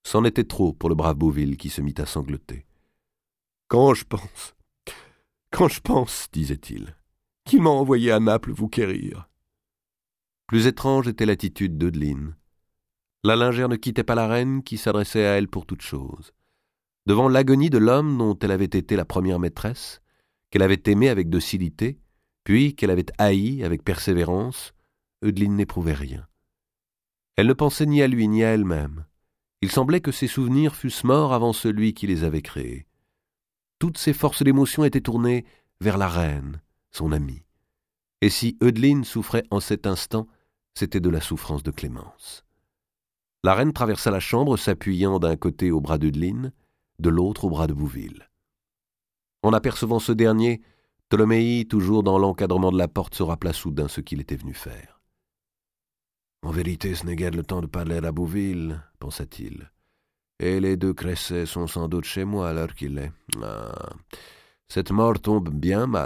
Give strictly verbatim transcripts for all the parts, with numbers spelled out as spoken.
C'en était trop pour le brave Bouville qui se mit à sangloter. « Quand je pense, quand je pense, disait-il, qu'il m'a envoyé à Naples vous quérir. » Plus étrange était l'attitude d'Eudeline. La lingère ne quittait pas la reine qui s'adressait à elle pour toute chose. Devant l'agonie de l'homme dont elle avait été la première maîtresse, qu'elle avait aimé avec docilité, puis qu'elle avait haï avec persévérance, Eudeline n'éprouvait rien. Elle ne pensait ni à lui ni à elle-même. Il semblait que ses souvenirs fussent morts avant celui qui les avait créés. Toutes ses forces d'émotion étaient tournées vers la reine, son amie. Et si Eudeline souffrait en cet instant, c'était de la souffrance de Clémence. La reine traversa la chambre, s'appuyant d'un côté au bras d'Eudeline, de l'autre au bras de Bouville. En apercevant ce dernier, Tholomyès, toujours dans l'encadrement de la porte, se rappela soudain ce qu'il était venu faire. « En vérité, ce n'est guère le temps de parler à Bouville, pensa-t-il. Et les deux Cressets sont sans doute chez moi à l'heure qu'il est. Ah, cette mort tombe bien mal. »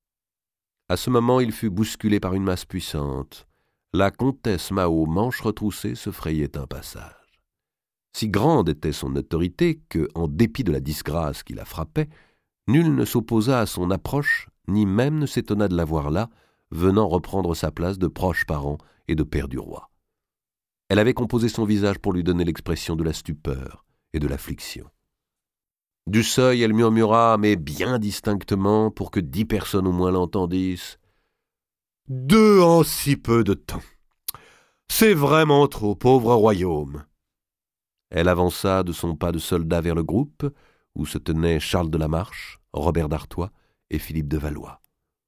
À ce moment, il fut bousculé par une masse puissante. La comtesse Mao, manches retroussées, se frayait un passage. Si grande était son autorité que, en dépit de la disgrâce qui la frappait, nul ne s'opposa à son approche, ni même ne s'étonna de la voir là, venant reprendre sa place de proche parent et de père du roi. Elle avait composé son visage pour lui donner l'expression de la stupeur et de l'affliction. Du seuil, elle murmura, mais bien distinctement, pour que dix personnes au moins l'entendissent. « Deux en si peu de temps. C'est vraiment trop, pauvre royaume. » Elle avança de son pas de soldat vers le groupe, où se tenaient Charles de la Marche, Robert d'Artois et Philippe de Valois.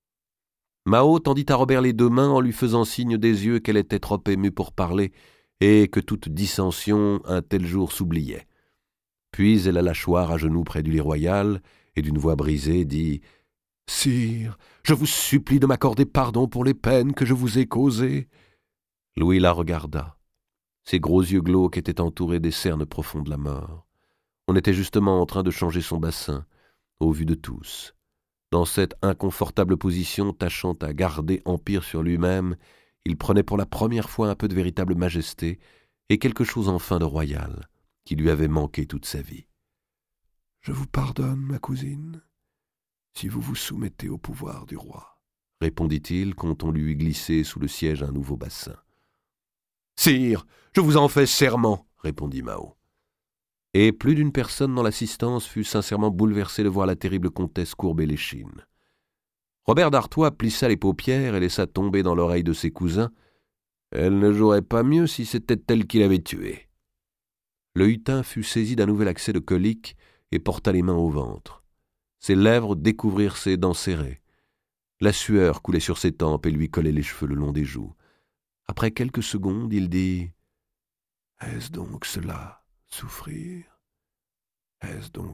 Mao tendit à Robert les deux mains en lui faisant signe des yeux qu'elle était trop émue pour parler et que toute dissension un tel jour s'oubliait. Puis elle alla choir à genoux près du lit royal et d'une voix brisée dit « Sire, je vous supplie de m'accorder pardon pour les peines que je vous ai causées. » Louis la regarda. Ses gros yeux glauques étaient entourés des cernes profondes de la mort. On était justement en train de changer son bassin, au vu de tous. Dans cette inconfortable position, tâchant à garder empire sur lui-même, il prenait pour la première fois un peu de véritable majesté et quelque chose enfin de royal, qui lui avait manqué toute sa vie. « Je vous pardonne, ma cousine, si vous vous soumettez au pouvoir du roi, » répondit-il quand on lui eut glissé sous le siège un nouveau bassin. « Sire, je vous en fais serment, » répondit Mao. Et plus d'une personne dans l'assistance fut sincèrement bouleversée de voir la terrible comtesse courber l'échine. Robert d'Artois plissa les paupières et laissa tomber dans l'oreille de ses cousins « Elle ne jouerait pas mieux si c'était elle qui l'avait tuée. » Le hutin fut saisi d'un nouvel accès de colique et porta les mains au ventre. Ses lèvres découvrirent ses dents serrées. La sueur coulait sur ses tempes et lui collait les cheveux le long des joues. Après quelques secondes, il dit « Est-ce donc cela, souffrir? Est-ce donc cela ?»